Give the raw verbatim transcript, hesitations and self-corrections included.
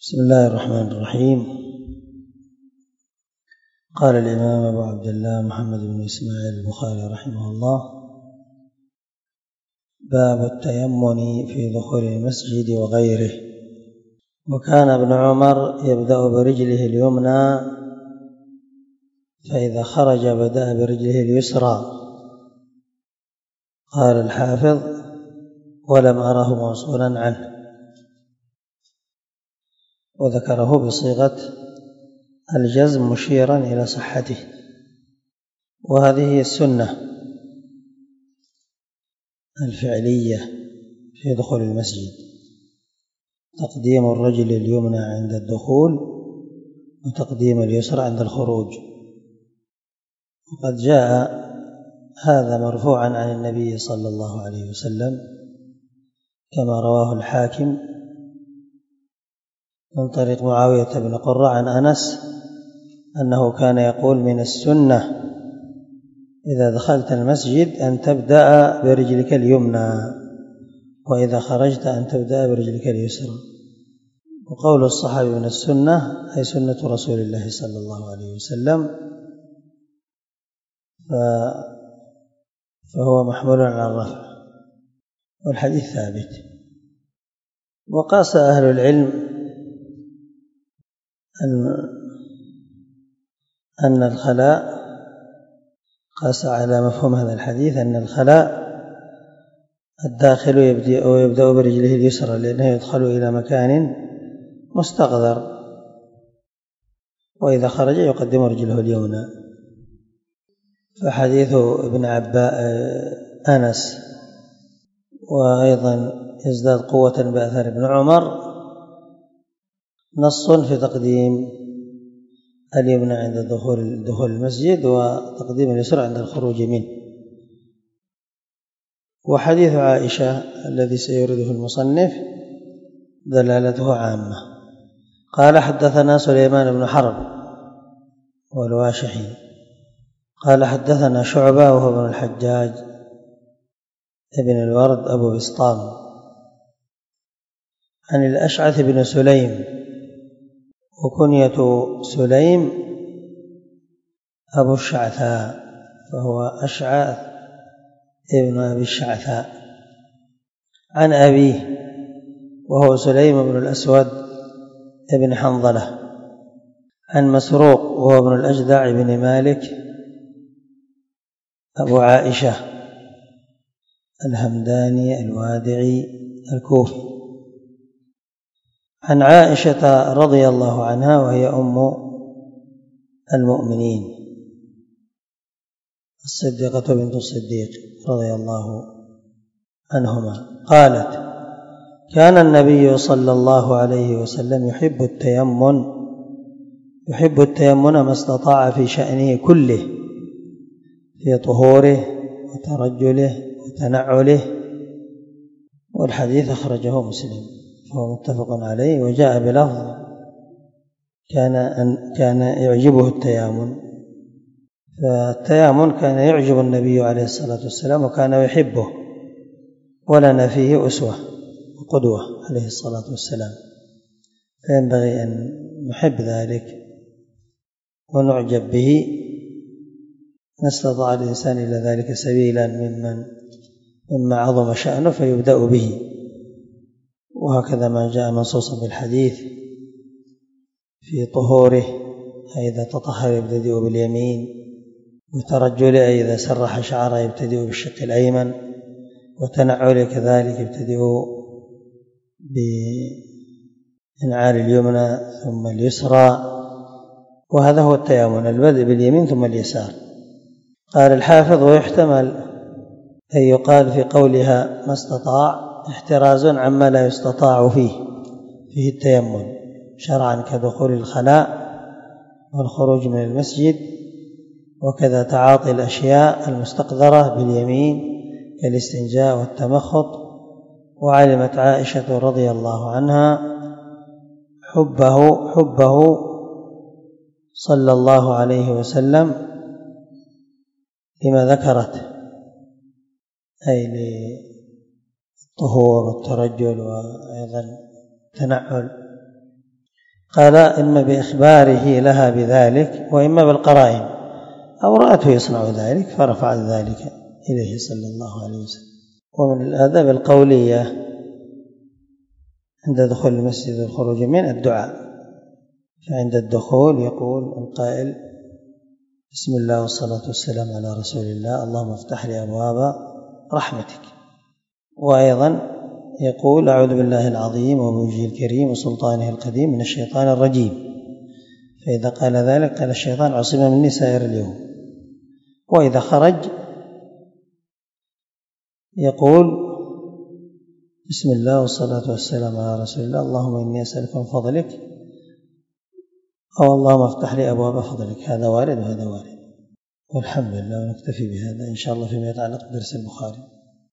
بسم الله الرحمن الرحيم. قال الإمام أبو عبد الله محمد بن إسماعيل البخاري رحمه الله: باب التيمم في دخول المسجد وغيره. وكان ابن عمر يبدأ برجله اليمنى، فإذا خرج بدأ برجله اليسرى. قال الحافظ: ولم أره موصولا عنه، وذكره بصيغة الجزم مشيرا إلى صحته. وهذه هي السنة الفعلية في دخول المسجد: تقديم الرجل اليمنى عند الدخول وتقديم اليسرى عند الخروج. وقد جاء هذا مرفوعا عن النبي صلى الله عليه وسلم كما رواه الحاكم من طريق معاوية بن قرة عن أنس أنه كان يقول: من السنة إذا دخلت المسجد أن تبدأ برجلك اليمنى، وإذا خرجت أن تبدأ برجلك اليسرى. وقول الصحابي من السنة أي سنة رسول الله صلى الله عليه وسلم، فهو محمول على الرفع، والحديث ثابت. وقاس أهل العلم أن أن الخلاء قاس على مفهوم هذا الحديث أن الخلاء الداخل يبدأ, يبدأ برجله اليسرى، لأنه يدخل إلى مكان مستقذر، وإذا خرج يقدم رجله اليمنى. فحديث ابن عباس أنس وأيضا يزداد قوة بأثر ابن عمر نص في تقديم اليمنى عند دخول دخول المسجد وتقديم اليسرى عند الخروج منه. وحديث عائشة الذي سيورده المصنف دلالته عامة. قال: حدثنا سليمان بن حرب والواشحي قال: حدثنا شعبة وهو ابن الحجاج ابن الورد أبو بسطام عن الأشعث بن سليم، وكنية سليم أبو الشعثاء، فهو أشعث ابن أبي الشعثاء، عن أبيه وهو سليم بن الأسود ابن حنظلة، عن مسروق وهو ابن الأجدع بن مالك أبو عائشة الهمداني الوادعي الكوفي، عن عائشة رضي الله عنها وهي أم المؤمنين الصديقة بنت الصديق رضي الله عنهما قالت: كان النبي صلى الله عليه وسلم يحب التيمم يحب التيمم ما استطاع في شأنه كله، في طهوره وترجله وتنعله. والحديث أخرجه مسلم فهو متفق عليه. وجاء بلفظ كان أن كان يعجبه التيامن، فالتيامن كان يعجب النبي عليه الصلاة والسلام وكان يحبه، ولنا فيه أسوة وقدوة عليه الصلاة والسلام، فينبغي أن نحب ذلك ونعجب به، نستطاع الإنسان إلى ذلك سبيلا ممن مما عظم شأنه فيبدأ به. وهكذا ما جاء منصوصا بالحديث في طهوره إذا تطهر يبتدئ باليمين، وترجله إذا سرح شعره يبتدئ بالشق الأيمن، وتنعله كذلك يبتدئ بإنعال اليمنى ثم اليسرى. وهذا هو التيامن، البدء باليمين ثم اليسار. قال الحافظ: ويحتمل أن يقال في قولها ما استطاع احتراز عما لا يستطاع فيه فيه التيمم شرعا، كدخول الخلاء والخروج من المسجد، وكذا تعاطي الأشياء المستقذرة باليمين كالاستنجاء والتمخط. وعلمت عائشة رضي الله عنها حبه حبه صلى الله عليه وسلم لما ذكرت، أي الطهور والترجل وأيضا التنعل. قال إما بإخباره لها بذلك وإما بالقرائن، أو رأته يصنع ذلك فرفع ذلك إليه صلى الله عليه وسلم. ومن الآداب القولية عند دخول المسجد والخروج من الدعاء، فعند الدخول يقول القائل بسم الله والصلاة والسلام على رسول الله اللهم افتح لي أبواب رحمتك، وأيضا يقول أعوذ بالله العظيم وبوجهه الكريم وسلطانه القديم من الشيطان الرجيم، فإذا قال ذلك قال الشيطان عصم مني سائر اليوم. وإذا خرج يقول بسم الله والصلاة والسلام على رسول الله اللهم إني أسألك من فضلك، أو اللهم افتح لي أبواب فضلك. هذا وارد وهذا وارد، والحمد لله. ونكتفي بهذا إن شاء الله فيما يتعلق بدرس البخاري.